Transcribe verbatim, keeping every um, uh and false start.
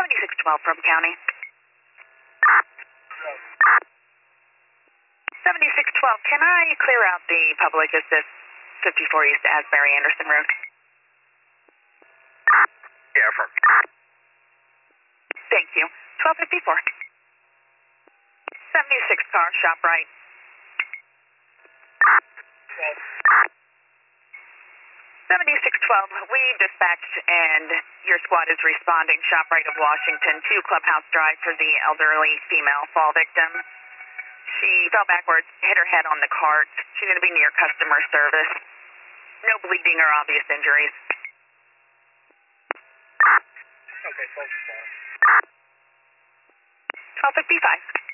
seventy-six twelve from County. seventy-six twelve, can I clear out the public assist fifty-four East Asbury Anderson Road? Yeah, from. Thank you. twelve fifty-four. seventy-six car, shop right. seventy-six twelve, we dispatched and your squad is responding, shop right of Washington to Clubhouse Drive for the elderly female fall victim. She fell backwards, hit her head on the cart. She's going to be near customer service. No bleeding or obvious injuries. Okay, thank you, twelve fifty-five.